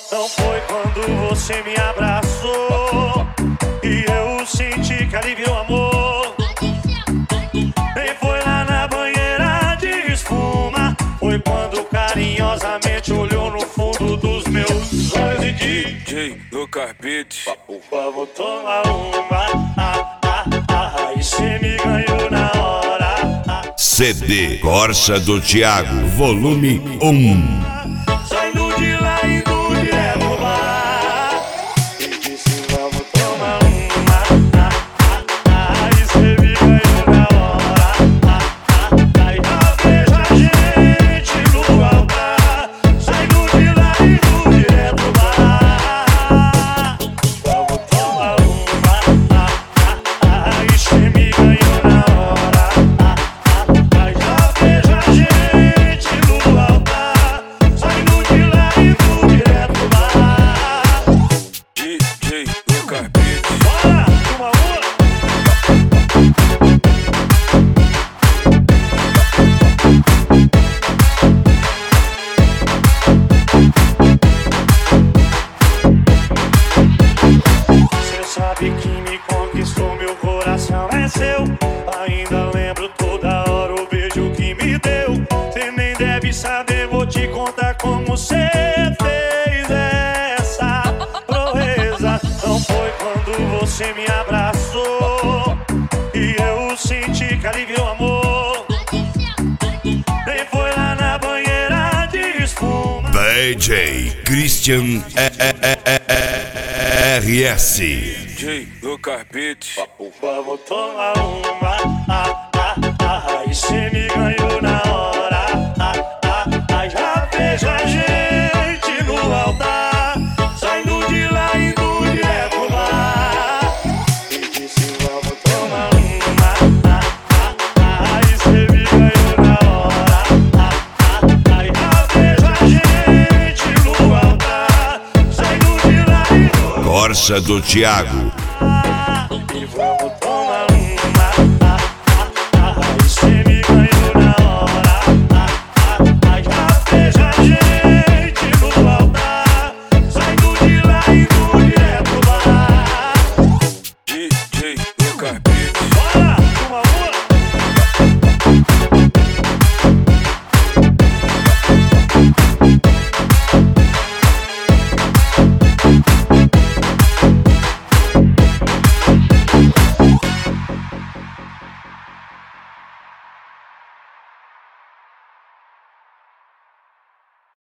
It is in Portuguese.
Não foi quando você me abraçou e eu senti que aliviou o amor. Nem foi lá na banheira de espuma, foi quando carinhosamente olhou no fundo dos meus olhos e disse: DJ Lucas Beats, por favor, toma uma, e cê me ganhou na hora. CD Corsa do Thiago, volume 1. Saindo de lá e indo direto no bar e disse: vamos tomar uma, e cê me ganhou na hora. Aí vejo a gente no altar, saindo de lá e indo direto no bar. Vamos tomar uma, e cê me ganhou na hora. Aí vejo a gente no altar, saindo de lá e indo direto no bar. DJ Lucas Beats. Bora, uma. Cê sabe que me conquistou, meu coração é seu. Ainda lembro toda hora o beijo que me deu. Cê nem deve saber, vou te contar como cê fez essa proeza. Não foi quando você me abraçou e eu senti que aliviou o amor. Nem foi lá na banheira de espuma. DJ Christian RS. DJ Lucas Beats. Por favor, toma uma, e cê me ganhou na hora. Já vejo a gente no altar, saindo de lá e indo direto no bar. E disse: vamos tomar uma, e cê me ganhou na hora. Já vejo a gente no altar, saindo de lá e indo. Corsa do Thiago.